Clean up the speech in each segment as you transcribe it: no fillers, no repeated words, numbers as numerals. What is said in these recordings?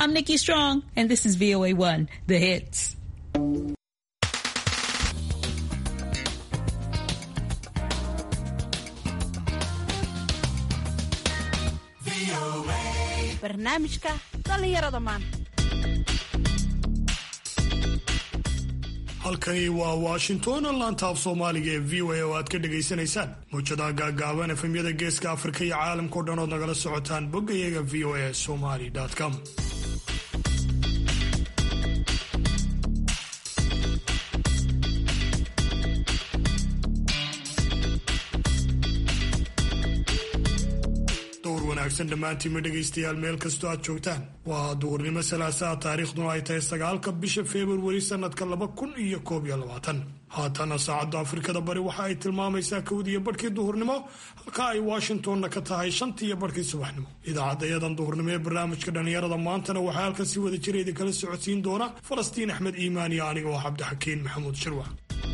I'm Nikki Strong, and this is VOA1, The Hits. barnaamijka dhalinyarada maanta. halkani waa Washington, laanta af Soomaaliga ee VOA oo aad ka dhageysanaysaan muujadaha gaagaaban efemyada geeska Afrika iyo caalamka oo dhan oo nagala socotaan boggayaga voasomali.com. wanaagsan dhammaantiin ma dhegaystayaal meel kastoo aad joogtaan. waa duhurnimo salaasaa taariikhduna ay tahay 9 bisha February sanadka 2021. haatana saacadda Afrikada Bari waxa ay tilmaamaysaa 1:00 duhurnimo, halka ay Washingtonna ka tahay 5:00 subaxnimo. idaacadan duhurnimo ee barnaamijka dhalinyarada maantana waxaa halkan si wada jir idin kala socodsiin doona Falastiin Axmed Iimaan iyo aniga oo Cabdixakiin Maxamuud Shirwa.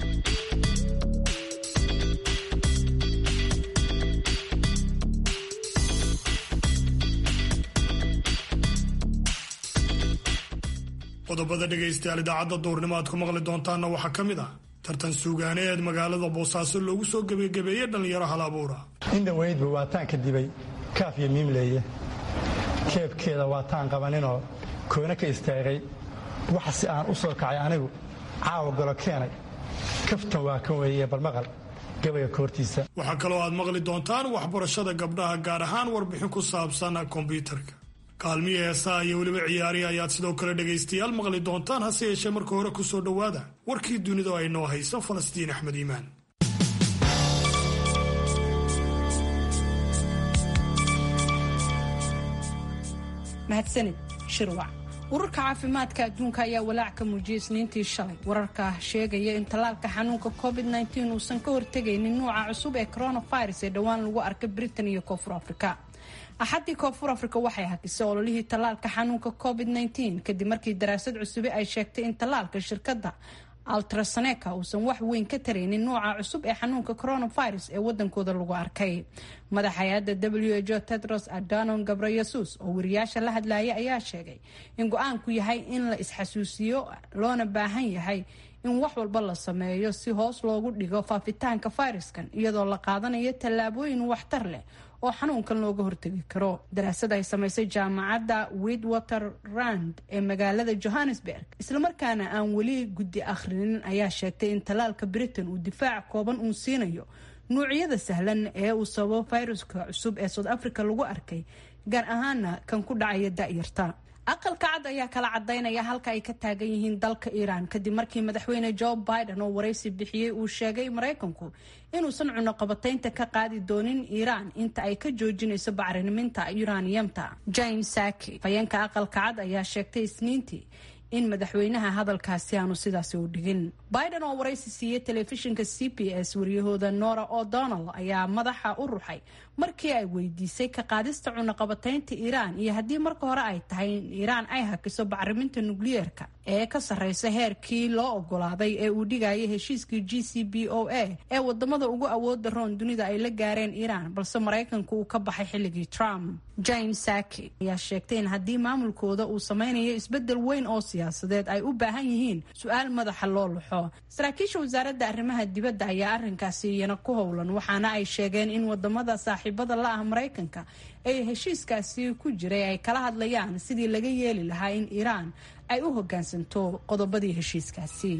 qodobada dhegaystayaal idaacadda duhurnimo aad ku maqli doontaanna waxaa ka mid ah tartan suugaaneed magaalada Boosaaso loogu soo gabagabeeyey dhalinyaro hal abuura. inta weydba waataan ka dibay kaaf iyo miimleeye keebkeeda waataan qabaninoo koona ka istaagay waxa si aan u soo kacay anigu caawa golo keenay kaftan waa kan weeye balmaqal gabayga koortiisa. waxaa kaloo aad maqli doontaan waxbarashada gabdhaha, gaar ahaan warbixin ku saabsan kombiyuutarka. kaalmiya heesaha iyo weliba ciyaari ayaad sidoo kale dhegaystayaal maqli doontaan. hase yeeshee marka hore ku soo dhowaada warkii dunida ay noo hayso Falastiin Axmed Iimaan. mahadsanid Shirwac. ururka caafimaadka adduunka ayaa walaac ka muujiyay Isniintii shalay wararka sheegaya in tallaalka xanuunka COVID-19 uusan ka hortegaynin nooca cusub ee coronavirus ee dhowaan lagu arkay Britain iyo Koonfur Afrika. axaddii Koonfur Afrika waxay hakisay ololihii tallaalka xanuunka COVID-19 kadib markii daraasad cusub ay sheegtay in tallaalka shirkadda AstraZeneca uusan wax weyn ka taraynin nooca cusub ee xanuunka coronavirus ee wadankooda lagu arkay. madaxa hay'adda WHO Tedros Adhanom Ghebreyesus oo wariyaasha la hadlayay ayaa sheegay in go'aanku yahay in la isxasuusiyo loona baahan yahay in wax walba la sameeyo si hoos loogu dhigo faafitaanka fayraskan iyadoo la qaadanayo tallaabooyin waxtar leh oo xanuunkan looga hortagi karo. daraasad ay samaysay jaamacadda Witwatersrand ee magaalada Johannesburg islamarkaana aan weli guddi akhrinin ayaa sheegtay in tallaalka Britain uu difaac kooban uu siinayo nuucyada sahlan ee uu sababo fayraska cusub ee South Africa lagu arkay, gaar ahaana kan ku dhacaya da'yarta. aqalka cad ayaa kala cadaynaya halka ay ka taagan yihiin dalka Iran kadib markii madaxweyne Joe Biden oo waraysi bixiyay uu sheegay Mareykanku inuusan cunaqabataynta ka qaadi doonin Iran inta ay ka joojinayso bacriminta uraniumta. James Saki, hafayeenka aqalka cad, ayaa sheegtay Isniintii in madaxweynaha hadalkaasi aanu sidaasi u dhigin. Biden oo waraysi siiyay telefishinka CBS waryahooda Nora O'Donnell ayaa madaxa u ruxay markii ay weydiisay ka qaadista cunaqabataynta Iran iyo haddii marka hore ay tahay in Iran ay hakiso bacriminta nukliyeerka ee ka sarreysa heerkii loo ogolaaday ee uu dhigayay heshiiskii JCPOA ee wadamada ugu awoodda roon dunida ay la gaareen Iran, balse Mareykanku uu ka baxay xilligii Trump. James Saki ayaa sheegtay in haddii maamulkooda uu sameynayo isbedel weyn oo siyaasadeed ay u baahan yihiin su'aal madaxa loo luxo. saraakiisha wasaaradda arrimaha dibadda ayaa arrinkaasi iyana ku howlan, waxaana ay sheegeen in wadamada saaxiibada la ah Mareykanka ee heshiiskaasi ku jiray ay kala hadlayaan sidii laga yeeli lahaa in Iran ay u hoggaansanto qodobadii heshiiskaasi.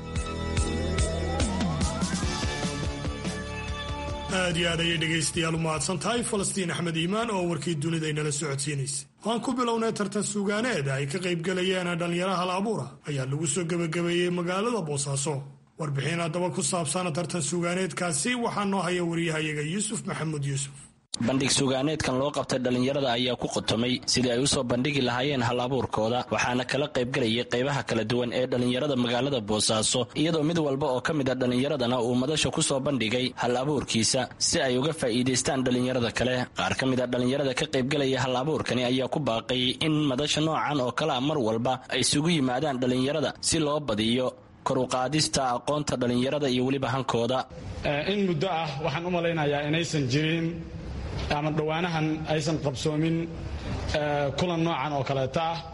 aad iyo aad ayay dhegaystayaal u mahadsan tahay Falastiin Axmed Iimaan oo warkii dunida inala socodsiinaysay. waan ku bilownay tartan suugaaneed ay ka qaybgalayeen dhalinyaro hal abuura ayaa lagu soo gabagabeeyey magaalada Boosaaso. warbixin haddaba ku saabsan tartan suugaaneedkaasi waxaa noo haya wariyahayaga Yuusuf Maxamuud Yuusuf. bandhig suugaaneedkan loo qabtay dhalinyarada ayaa ku qotomay sidii ay u soo bandhigi lahaayeen hal abuurkooda, waxaana kala qaybgalayay qaybaha kala duwan ee dhalinyarada magaalada Boosaaso, iyadoo mid walba oo ka mid a dhalinyaradana uu madasha ku soo bandhigay hal abuurkiisa si ay uga faa'iidaystaan dhalinyarada kale. qaar ka mid a dhalinyarada ka qaybgalaya hal abuurkani ayaa ku baaqay in madasha noocan oo kale mar walba ay isugu yimaadaan dhalinyarada si loo badiyo kor u qaadista aqoonta dhalinyarada iyo weliba hankooda. in muddo ah waxaan u malaynayaa inaysan jirin ama dhowaanahan aysan qabsoomin kulan noocan oo kaleeta ah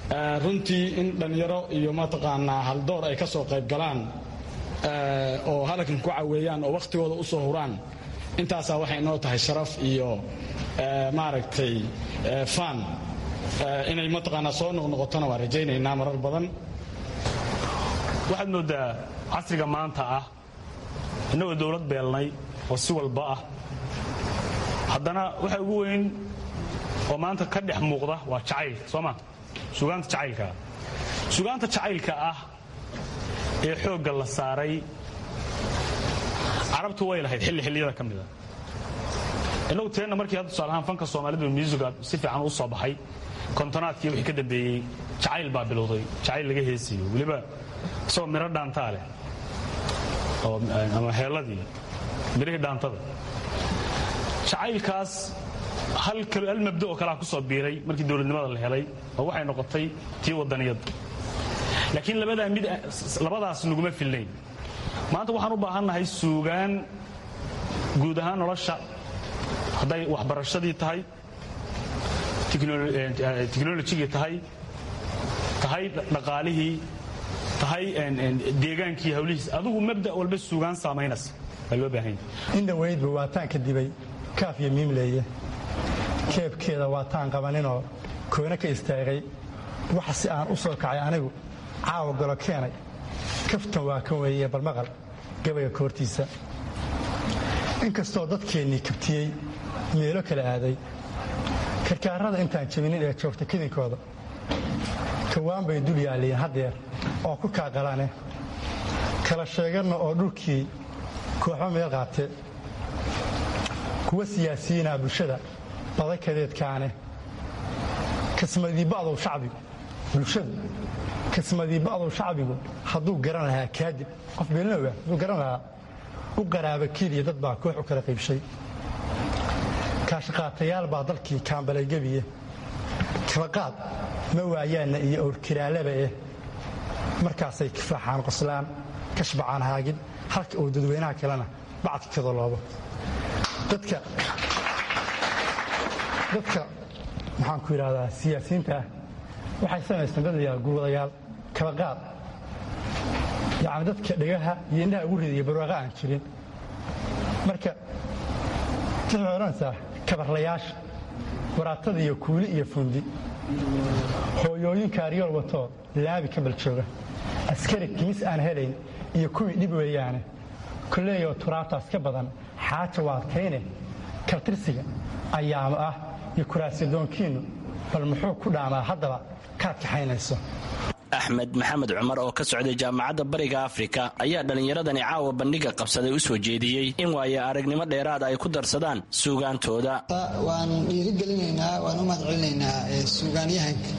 runtii in dhalinyaro iyo mataqaanaa haldoor ay ka soo qayb galaan oo halkan ku caweeyaan oo waqtigooda u soo huraan intaasaa waxay inoo tahay sharaf iyo maaragtay fan inay mataqaanaa soo noqnoqotona waa rajaynaynaa marar badan. waxaad moodaa casriga maanta ah innagoo dowlad beelnay oo si walba ah haddana waxa ugu weyn oo maanta ka dhex muuqda waa jacaylka sooma sugaanta jacaylka ah ee xoogga la saaray carabtu way lahayd xilliyada ka mida innagu teenna markii hadda tusaalahaan fanka soomaalidu musiga si fiican u soo baxay kontonaadkii wixii ka dambeeyey jacayl baa bilowday jacayl laga heesiyo weliba isagoo miro dhaantaa leh ama heelladii mirihii dhaantada jacaylkaas hal mabda oo kalea ku soo biiray markii dowladnimada la helay oo waxay noqotay tii wadaniyadda laakiin labadaas naguma filnayn. maanta waxaan u baahannahay suugaan guud ahaan nolosha hadday waxbarashadii tahay teknolojigii tahay dhaqaalihii tahay deegaankii hawlihiis adigu mabda walba suugaan saamaynaysa baa loo baahan yahay. indhaweydba waataan ka dibay kaaf iyo miimleeye keebkeeda waataan qabaninoo koona ka istaagay waxa si aan u soo kacay anigu caawa golo keenay kaftan waa kan weeye balmaqal gabayga koortiisa inkastoo dadkeennii kabtiyey meelo kala aaday karkaarada intaan jabinin ee joogta kedinkooda kawaan bay dul yaalliin haddeer oo ku kaaqalane kala sheeganna oo dhulkii kooxo meel qaate kuwa siyaasiyiinaa bulshada baday kadeedkaane kasmadiiba'dow shacbigu hadduu garan lahaa kaadib qof beelinowa hadduu garan lahaa u qaraaba keliya dad baa koox u kala qaybshay kaashaqaatayaal baa dalkii kaambalaygebiye kabaqaad ma waayaanna iyo owrkiraalaba markaasay kifaaxaan qoslaan kashbacaan haagin halka uu dadweynaha kalena bacadka kadoloobo dadka maxaan ku yidhahdaa siyaasiyiinta ah waxay samaystaan dad layaa gurwadayaal kabaqaad yacni dadka dhegaha iyo indhaha ugu ridaya barwaaqa aan jirin marka waxay odhanaysaa kabarlayaasha waraatada iyo kuuli iyo fundi hooyooyin kaariyool watoo laabi ka baljooga askari kimis aan helayn iyo kuwii dhib weeyaane kolleeyoo turaabtaas ka badan xaaja waa adkayne kaltirsiga ayaama ah iyo kuraasidoonkiinnu bal muxuu ku dhaamaa haddaba kaad kaxaynayso. axmed maxamed cumar oo ka socday jaamacadda bariga afrika ayaa dhallinyaradani caawa bandhiga qabsaday u soo jeediyey in waayo aragnimo dheeraad ay ku darsadaan suugaantooda. waan dhiirigelinaynaa waan u mahadcelinaynaa suugaanyahanka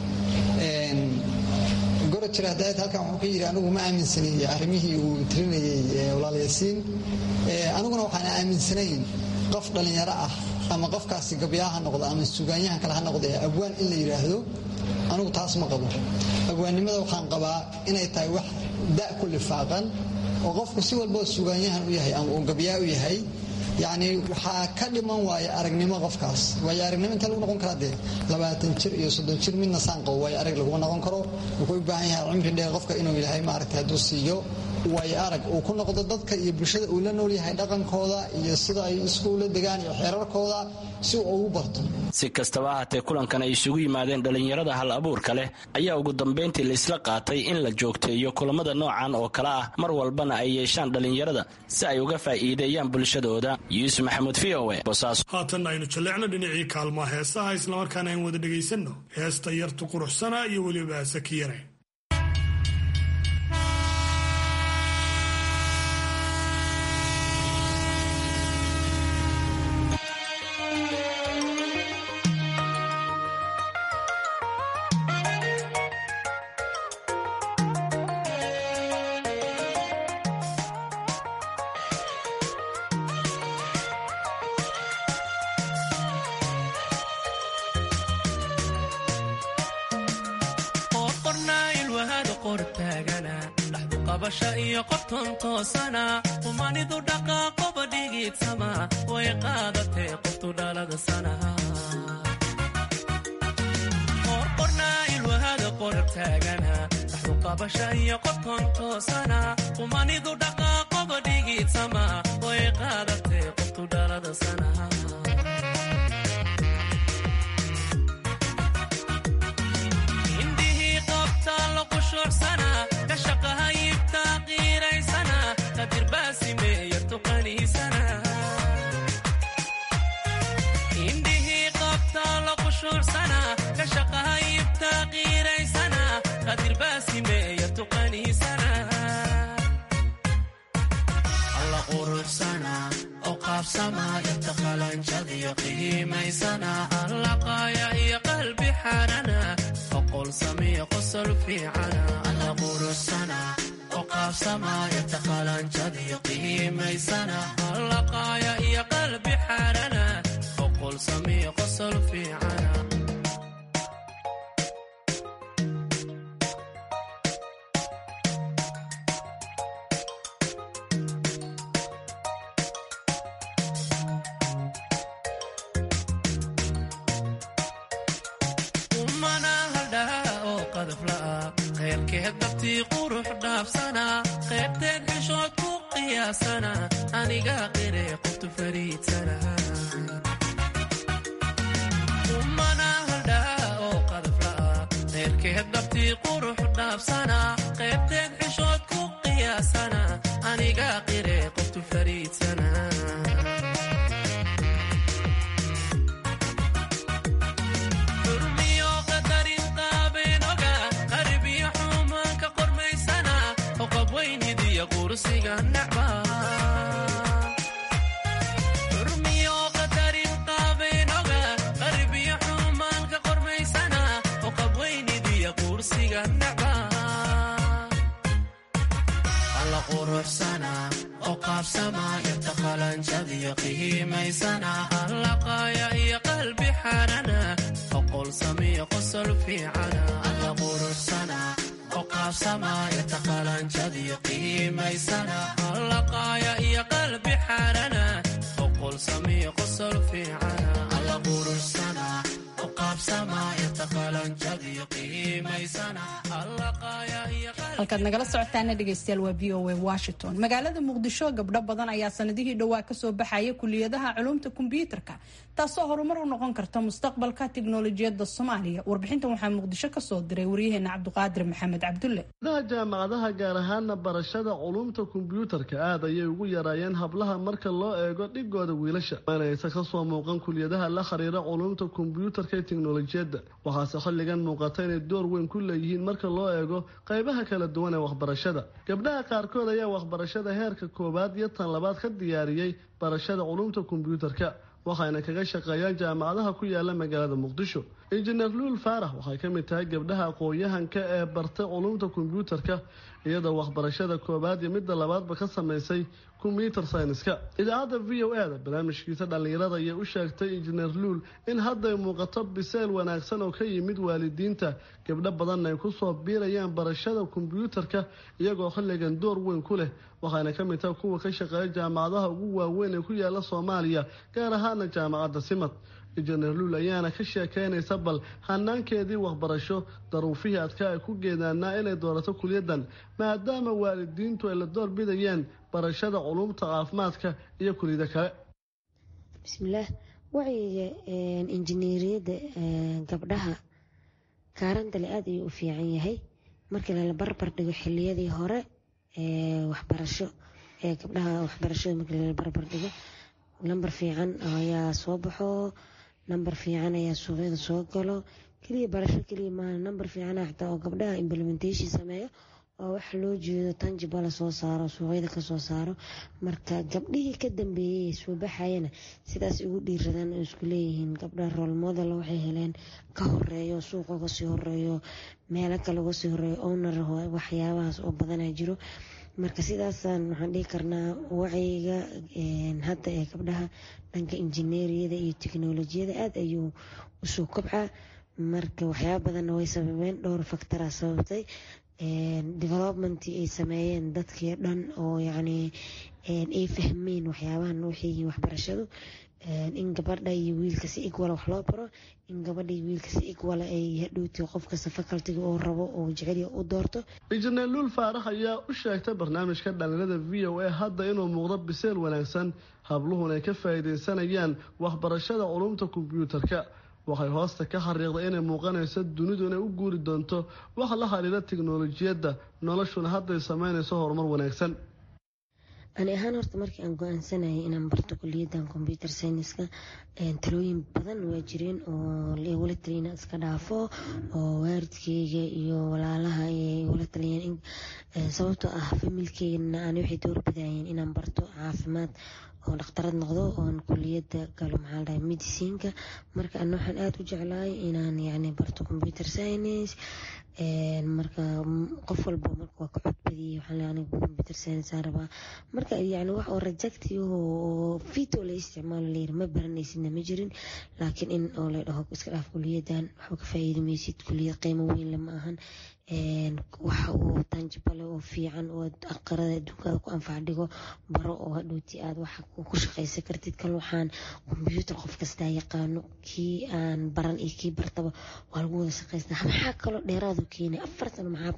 gorojir hadaad halkan wuxuu ka yidhi anigu ma aaminsanay arrimihii uu tirinayey walaalyasiin aniguna waxaan aaminsanayn qof dhallinyaro ah ama qofkaasi gabyaa ha noqdo ama suugaanyahan kale ha noqdo ee abwaan in la yidhaahdo anigu taas ma qabo. abwaannimada waxaan qabaa inay tahay wax da' ku lifaaqan oo qofku si walboo suugaanyahan u yahay ama uu gabyaa u yahay yacni waxaa ka dhiman waayo aragnimo qofkaas. waayo aragnimo inta lagu noqon karaa dee 20 jir iyo 30 jir midna saan qabo waayo arag laguma noqon karo. wuxuu u baahan yahay cimri dheer qofka inuu ilaahay maaragtay hadduu siiyo waayo arag uu ku noqdo dadka iyo bulshada uu la nool yahay dhaqankooda iyo sida ay iskuula degaan iyo xeerarkooda si uu ugu barto. si kastaba ahaatee kulankan ay isugu yimaadeen dhallinyarada hal abuurka leh ayaa ugu dambayntii laisla qaatay in la joogteeyo kulamada noocan oo kale ah mar walbana ay yeeshaan dhallinyarada si ay uga faa'iideeyaan bulshadooda. yuusuf maxamuud v o e boosaaso. haatan aynu jalleecno dhinacii kaalmaha heesaha islamarkaana aynu wada dhegaysanno heesta yartu quruxsana iyo weliba sakiyare. iyo qofton toosana umanidu dhaqaaqoba dhigiidsama way qaadatee qoftu dhalada sana qorqornaa ilwahada qorab taagana dhaxdu qabasha iyo qoton toosana qumanidu dhaqaaqoba dhigiidsama way qaadatay qoftu dhalada sana indhihii qabtaa lagu shoorsana ka shaqahayibta qiiraysana qadirbaasimeeya tuqaniisana indhihii qabtaa lagu shoorsana ka shaqahayibta qiiraysana qadirbaasimeeya tuqaniisana alla quruxsana oo qaabsama inta qalanjadiyo qiimaysana alla qaaya iyo qalbi xarana oqol samiyo qosol fiicana alla quruxsana oo qaabsama inta qalanjadiyo qiimaysana alla qaaya iyo qalbi xarana oqol samiyo qosol fiicana qurux dhaafsana qaybteed xishood ku qiyaasana aniga qire qoftu fariidsana umana haldhaa oo qadafla'a qayrkeed dhabtii qurux dhaafsana qaybteed xishood ku qiyaasana aniga qire qoftu fariidsana urmiyo qadarin qaabenoga qarbiyo xumaanka qormaysana oo qabweynidiya kursiga nacba alla quruxsana oo qaabsama inta qalanjadiyo qiimaysana alla qaaya iyo qalbi xarana oqol samiyo qosol fiicana alla quruxsana qaabsama inta qalanjadiyo qiimaysana alla qaaya iyo qalbi xarana oqol samiyo qosol fiicana alla quruxsana qaabsama inta qalanjadiyo qiimaysana alla qaaya iyo halkaad nagala socotaana dhegaystayaal waa VOA Washington. magaalada muqdisho gabdho badan ayaa sanadihii dhowaa kasoo baxaya kuliyadaha culumta kombiyuutarka taasoo horumar u noqon karta mustaqbalka tiknolojiyadda Soomaaliya. warbixintan waxaa muqdisho kasoo diray waryaheena Cabduqaadir Maxamed Cabdulle. jaamacadaha gaar ahaana barashada culumta kombiyuutarka aad ayay ugu yaraayeen hablaha marka loo eego dhigooda wiilasha manaysa kasoo muuqan kuliyadaha la xiriira culumta kombiyuutarka iyo tiknolojiyadda waxaase xilligan muuqata inay door weyn ku leeyihiin marka loo eego qaybaha kala duwan ee waxbarashada. gabdhaha qaarkood ayaa waxbarashada heerka koowaad iyo tan labaad ka diyaariyey barashada culumta kombiyuutarka waxayna kaga shaqeeyaan jaamacadaha ku yaala magaalada muqdisho. injineer luul faarax waxay ka mid tahay gabdhaha aqoon-yahanka ee bartay culumta kombiyuutarka iyadoo waxbarashada koowaad iyo midda labaadba ka samaysay computer science-ka. idaacadda VOA-da barnaamijkiisa dhallinyarada ayay u sheegtay injineer luul in hadday muuqato biseyl wanaagsan oo ka yimid waalidiinta gabdho badanna ay ku soo biirayaan barashada kombiyuutarka iyagoo xilligan door weyn ku leh waxayna ka mid tahay kuwa ka shaqeeya jaamacadaha ugu waaweyn ee ku yaala Soomaaliya gaar ahaana jaamacadda Simad. injineer luul ayaana ka sheekeynaysa bal hanaankeedii waxbarasho daruufihii adkaa ay ku geedaanaa inay doorato kuliyadan maadaama waalidiintu ay la door bidayeen barashada culumta caafimaadka iyo kuliyada kale. bismillaah wacyiga injineeriyadda gabdhaha kaarantale aad ayuu u fiican yahay markii la barbar dhigo xilliyadii hore waxbarasho gabdhaha waxbarashada markii la barbar dhigo lambar fiican ayaa soo baxo nambar fiican ayaa suuqyada soo galo kaliya barasho kaliya maaha nambar fiican xataa oo gabdhaha implementation sameeyo oo wax loo jeedo tangible soo saaro suuqyada ka soo saaro marka gabdhihii ka dambeeyay soo baxayana sidaas ugu dhiiradaan oo isku leeyihiin gabdhaha role model waxay heleen ka horeeyo suuqa uga sii horeeyo meelo kale uga sii horeeyo owner waxyaabahaas oo badanaa jiro marka sidaasaan waxaan dhihi karnaa wacyiga hadda ee gabdhaha dhanka injineeriyada iyo tiknolojiyada aad ayuu usoo kobcaa marka waxyaaba badanna way sababeen dhowr factora sababtay developmentii ay sameeyeen dadkii dhan oo yacni ay fahmeen waxyaabahan waxay waxbarashadu in gabadha iyo wiilka si igwala wax loo baro, in gabadha iyo wiilka si igwala ay hadhowti qof kasta facultiga oo rabo oo jecel u doorto. injineer luul faarax ayaa u sheegtay barnaamijka dhalinyarada VOA hadda inuu muuqdo biseel wanaagsan, habluhuna ay ka faa'iidaysanayaan waxbarashada culumta kombiyuutarka. waxay hoosta ka xariiqday inay muuqanayso dunidu inay u guuri doonto wax la xiriira tiknoolajiyadda, noloshuna hadday samaynayso horumar wanaagsan. ani ahaan horta markii aan go-aansanayay inaan barto kuliyaddan computer science-ka talooyin badan waa jireen oo igula taliya inaan iska dhaafo, oo waalidkeyga iyo walaalaha ay igula taliyeen sababtoo ah familkeygana aan waxay doorbidayeen inaan barto caafimaad oo dhakhtarad noqdo oon kuliyadda galo maxaa la dhahay mediciinka. marka ana waxaan aada u jeclahay inaan yacni barto computer science. marka qof walba marka waa ka codbadiyay waxaan leeyahay aniga computer science aan rabaa. marka yacni wax oo rejecti oo fito la isticmaalo la yiri ma baranaysidna ma jirin, laakiin in oo la dhaho iska dhaaf kuliyaddan waxba ka faa'iidi maysid, kuliyad qiimo weyn lama ahan, waxa uu tanjibale oo fiican oo aqrada adduunka ku anfac dhigo baro oo hadhowti aad waxa ku shaqaysan kartid. kan waxaan computer qof kasta yaqaano, kii aan baran iyo kii bartaba waa lagu wada shaqaystaa. maxaa kaloo dheeraad u keenay 4 sano maxaa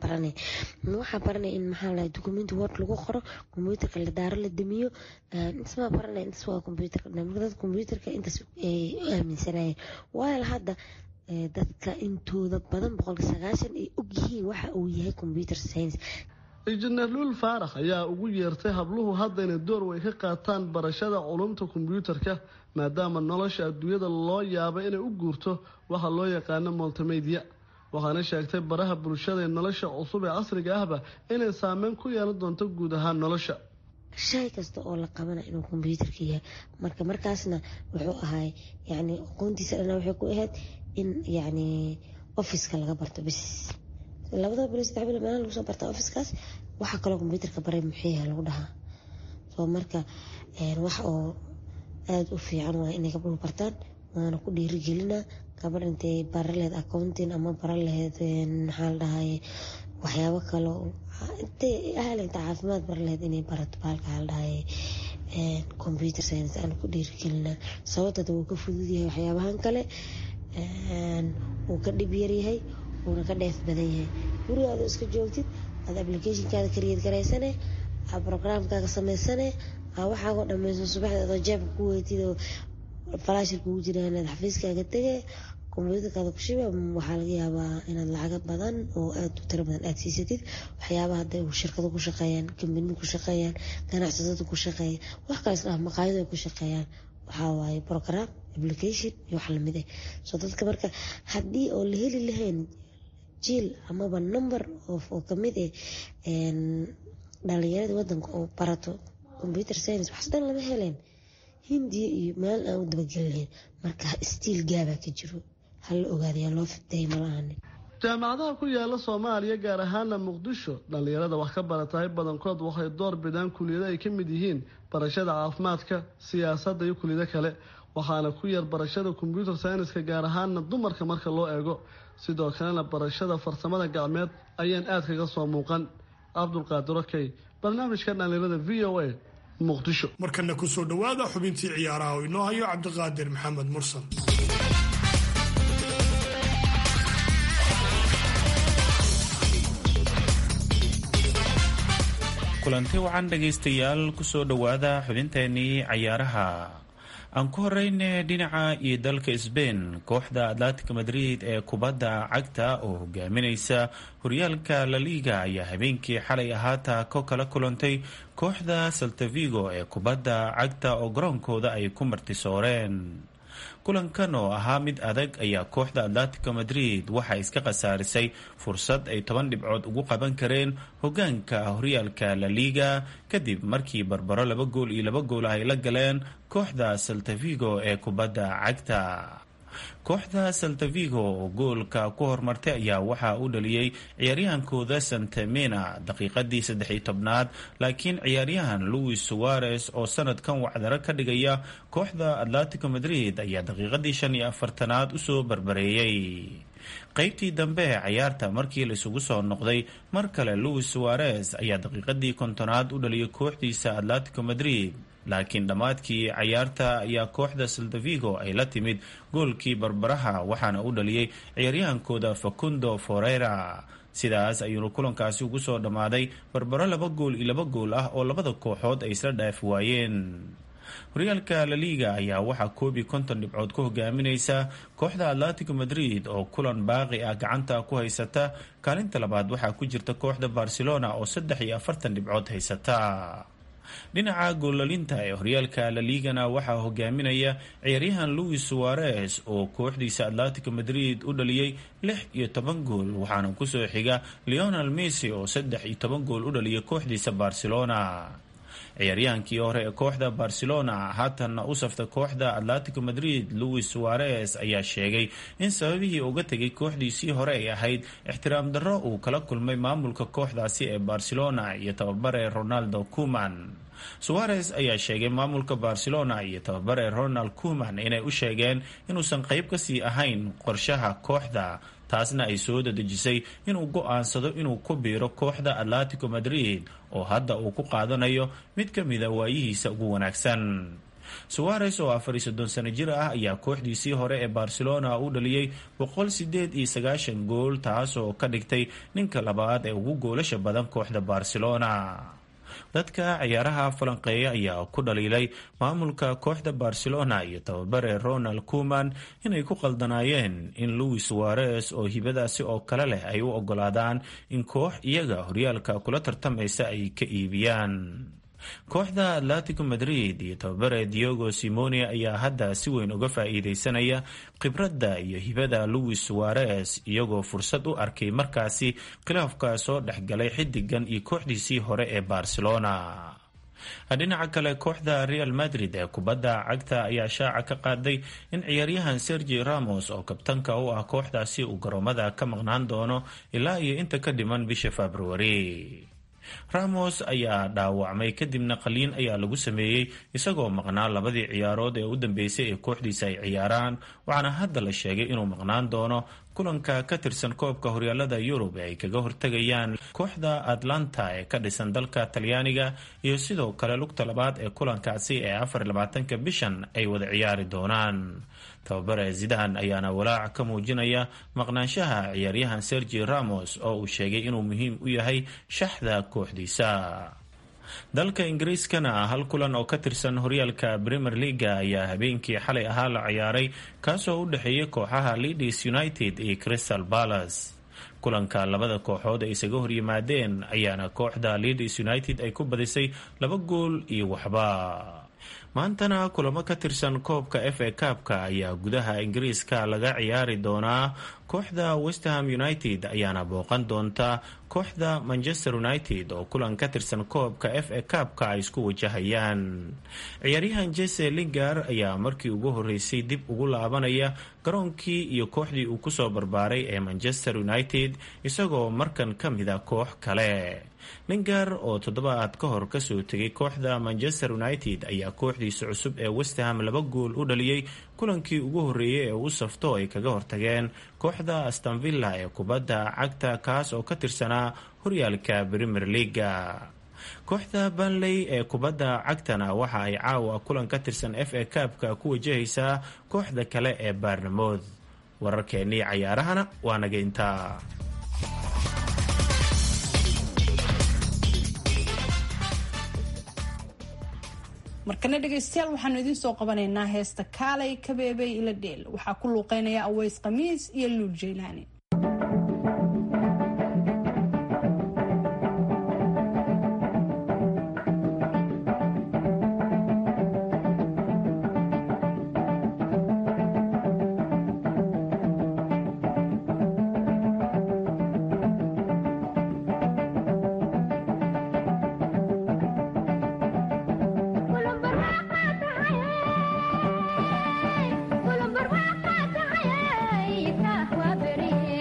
baranay in maxaa la document word lagu qoro, computerka la daaro la damiyo, intaas ma baranay intaas waa computerka. dad computerka intaas ay aaminsanayeen waayo hadda dadka intooda badan 90% ay og yihiin waxa uu yahay computer science. injineer luul faarax ayaa ugu yeertay habluhu hadda inay door weyn ka qaataan barashada culumta kombiyuutarka, maadaama nolosha adduunyada loo yaabo inay u guurto waxa loo yaqaano multimedia. waxaana sheegtay baraha bulshada ee nolosha cusub ee casriga ahba inay saameyn ku yeelan doonto guud ahaan nolosha. shay kasta oo la qabana inuu computerka yahay. markaasna wuxuu ahay yacni aqoontiisa dhanaa waxay ku ahayd in yacni officeka laga barto bis 2 bil 3 bil maalin lagu soo barta officekaas. waxa kaloo computerka baray muxuu yahay lagu dhahaa. soo marka wax oo aada u fiican waa inay gabdhuhu bartaan, waana ku dhiirigelinaa gabadh intay bara lahayd accounting ama bara lahayd maxaa la dhahay waxyaabo kale intay inta caafimaad bara lahayd inay barato baalka la dhahay computer science. aan ku dhiirigelinaa sababtoo wuu ka fudud yahay waxyaabahan kale, wuu ka dhib yar yahay, wuuna ka dheef badan yahay. gurigaada iska joogtid aad applicationkaada create garaysane, aad programkaaga samaysane, waxaagoo dhammayso subaxda adoo jeebka ku weytid oo falaashir kugu jiraan aad xafiiskaaga tegay computerkaada ku shiba. waxaa laga yaabaa inaad lacaga badan oo aad u tiro badan aad siisatid. waxyaabaha hadday shirkado ku shaqeeyaan, kambani ku shaqeeyaan, ganacsatada ku shaqeeyaan, wax kalas ah maqaayado ay ku shaqeeyaan, waxaa waaye program application iyo wax lamid ah. soo dadka marka haddii oo la heli lahayn jiil amaba number oo kamid ah dhalinyarada wadanka oo barato computer science wax dhan lama heleen hindiya iyo meel aan u dabageli lahayn. marka stiil gaabaa ka jiro, hala ogaadayaa loo fidday malahan. jaamacadaha ku yaala Soomaaliya gaar ahaan Muqdisho, dhalinyarada wax ka barataay badankood waxay door bidaan kuliyada ay ka mid yihiin barashada caafimaadka, siyaasadda iyo kuliyada kale. waxaana ku yar barashada computer science-ka gaar ahaan dumarka marka loo eego. sidoo kalena barashada farsamada gacmeed ayaan aad kaga soo muuqan. Cabdulqaadir Okey, barnaamijka dhalinyarada VOA Muqdisho. markana ku soo dhawaada xubintii ciyaaraha oo inoo hayo Cabdiqaadir Maxamed Mursal. kulanti wacan dhegaystayaal kusoo dhowaada xubinteenii cayaaraha. aan ku horeyne dhinaca iyo dalka Spain, kooxda Atletico Madrid ee kubadda cagta oo hogaaminaysa horyaalka La Liga ayaa habeenkii xalay ahaata ka kala kulantay kooxda Celta Vigo ee kubadda cagta oo garoonkooda ay ku martisooreen. kulankan oo ahaa mid adag ayaa kooxda Atletico Madrid waxa iska khasaarisay fursad ay 10 dhibcood ugu qaban kareen hogaanka horyaalka La Liga kadib markii barbaro 2 gool ay la galeen kooxda Celta Vigo ee kubadda cagta. kooxda Celta Vigo oo goolka ku hormartay ayaa waxa uu dhaliyay ciyaaryahankooda Santamena daqiiqadii 13aad, laakiin ciyaaryahan Luis Suarez oo sanadkan wacdaro ka dhigaya kooxda Atletico Madrid ayaa daqiiqadii 45aad usoo barbareeyay. qaybtii dambe ee ciyaarta markii la isugu soo noqday mar kale Luis Suarez ayaa daqiiqadii 50aad u dhaliyay kooxdiisa Atletico Madrid, laakiin dhammaadkii cayaarta ayaa kooxda Celta Vigo ay la timid goolkii barbaraha waxaana u dhaliyey ciyaaryahankooda Facundo Ferreira. sidaas ayuuna kulankaasi ugu soo dhammaaday barbaro 2-2 gool ah oo labada kooxood ay isla dhaaf waayeen. horyaalka La Liga ayaa waxaa 50 dhibcood ku hogaaminaysa kooxda Atletico Madrid oo kulan baaqi ah gacanta ku haysata. kaalinta labaad waxaa ku jirta kooxda Barcelona oo 43 dhibcood haysata. dhinaca goolalinta ee horyaalka La Ligana waxaa hogaaminaya ciyaaryahan Luis Suarez oo kooxdiisa Atletico Madrid u dhaliyay 16 gool, waxaana kusoo xiga Lionel Messi oo 13 gool u dhaliyay kooxdiisa Barcelona. ciyaaryahankii hore ee kooxda Barcelona haatanna u safta kooxda Atletico Madrid Luis Suarez ayaa sheegay in sababihii uga tegay kooxdiisii hore ay ahayd ixtiraam darro uu kala kulmay maamulka kooxdaasi ee Barcelona iyo tababare Ronaldo Koeman. Suarez ayaa sheegay maamulka Barcelona iyo tababare Ronald Koeman inay u sheegeen inuusan qayb ka sii ahayn qorshaha kooxda, taasna ay soo dadejisay inuu go'aansado inuu ku biiro kooxda Atletico Madrid oo hadda uu ku qaadanayo mid ka mida waayihiisa ugu wanaagsan. Suarez oo 34 sano jir ah ayaa kooxdiisii hore ee Barcelona u dhaliyay 198 gool, taasoo ka dhigtay ninka labaad ee ugu goolasha badan kooxda Barcelona. dadka ciyaaraha falanqeeya ayaa ku dhaliilay maamulka kooxda Barcelona iyo tababare Ronald Koeman inay ku qaldanaayeen in Luis Suarez oo hibadaasi oo kale leh ay u ogolaadaan in koox iyaga horyaalka kula tartamaysa ay ka iibiyaan. kooxda Atletico Madrid iyo tababare Diego Simeone ayaa hadda si weyn uga faa'iideysanaya khibradda iyo hibada Luis Suarez, iyagoo fursad u arkay markaasi khilaafka soo dhexgalay xidigan iyo kooxdiisii hore ee Barcelona. dhinaca kale kooxda Real Madrid ee kubadda cagta ayaa shaaca ka qaaday in ciyaaryahan Sergio Ramos oo kabtanka u ah kooxdaasi uu garoomada ka maqnaan doono ilaa iyo inta ka dhiman bisha February. Ramos ayaa dhaawacmay kadibna qaliin ayaa lagu sameeyey isagoo maqnaa labadii ciyaarood ee u dambeysay ee kooxdiisa ay ciyaaraan, waxaana hadda la sheegay inuu maqnaan doono kulanka ka tirsan koobka horyaalada Yurub ee ay kaga hortagayaan kooxda Atlanta ee ka dhisan dalka Talyaaniga iyo sidoo kale lugta labaad ee kulankaasi ee 24 bishan ay wada ciyaari doonaan. tababare Zidane ayaana walaac ka muujinaya maqnaanshaha ciyaaryahan Sergio Ramos oo uu sheegay inuu muhiim u yahay shaxda kooxdiisa. dalka Ingiriiskana hal kulan oo ka tirsan horyaalka Premier League ayaa habeenkii xalay ahaa la ciyaaray, kaasoo u dhexeeyay kooxaha Leeds United iyo Crystal Palace. kulanka labada kooxood ay isaga horyimaadeen ayaana kooxda Leeds United ay ku badisay 2 gool iyo waxba. maantana kulamo ka tirsan koobka FA Cup-ka ayaa gudaha Ingiriiska laga ciyaari doonaa. kooxda West Ham United ayaana booqan doonta kooxda Manchester United oo kulan ka tirsan koobka FA Cup-ka ay isku wajahayaan. ciyaaryahan Jesse Lingard ayaa markii ugu horeysay dib ugu laabanaya garoonkii iyo kooxdii uu kusoo barbaaray ee Manchester United, isagoo markan ka mida koox kale. Lingard oo toddobaad ka hor kasoo tegay kooxda Manchester United ayaa kooxdiisa cusub ee West Ham 2 gool u dhaliyay kulankii ugu horeeyay ee uu safto ay kaga hortageen kooxda Aston Villa ee kubadda cagta, kaas oo ka tirsanaa horyaalka Premier League. kooxda Burnley ee kubadda cagtana waxa ay caawa kulan ka tirsan FA Cup-ka ku wajahaysaa kooxda kale ee Bournemouth. wararkeennii cayaarahana waa naga intaa. markana dhegaystayaal waxaanu idiin soo qabanaynaa heesta kaalay kabeebey ila dheel. waxaa ku luuqeynaya Aways Khamiis iyo Luul Jaylaani. Beri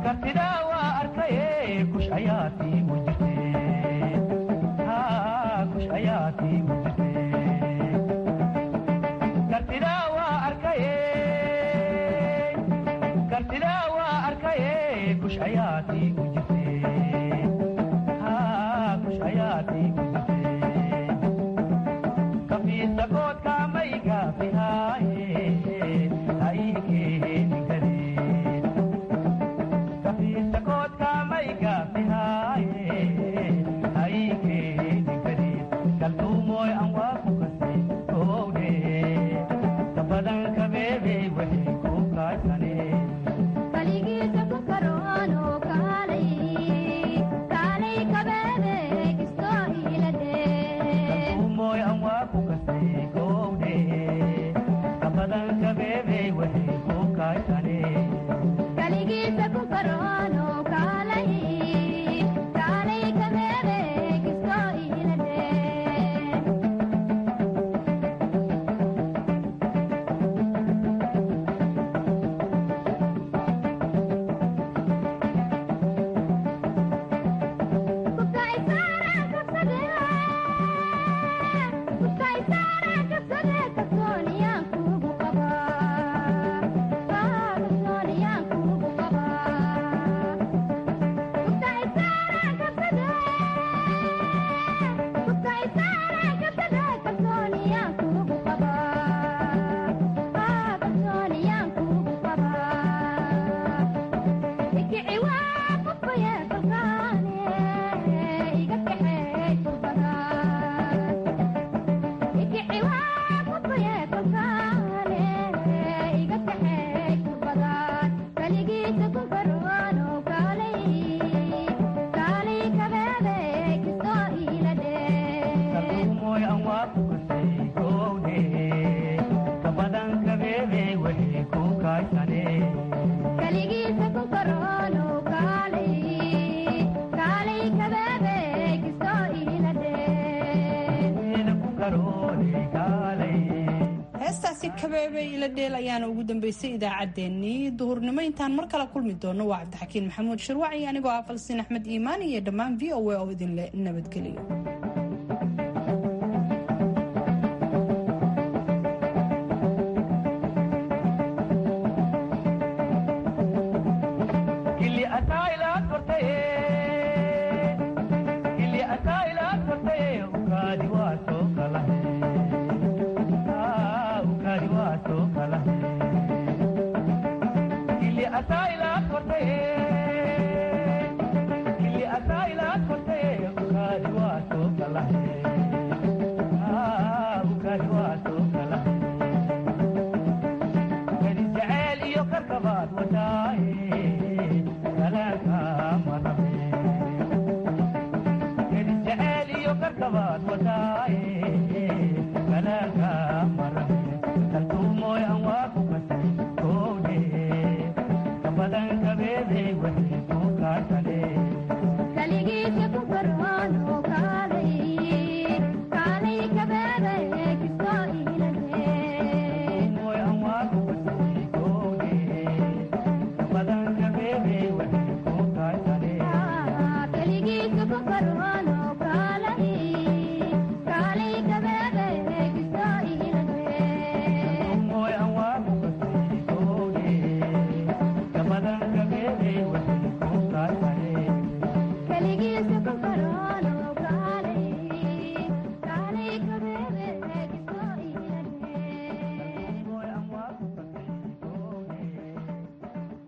ayaana ugu dambeysay idaacaddeenii duhurnimo intaan mar kale kulmi doono waa cabdixakiin maxamuud shirwac iyo anigoo ah falsiin axmed iimaan iyo dhammaan v o a oo idinle nabadgeliyo What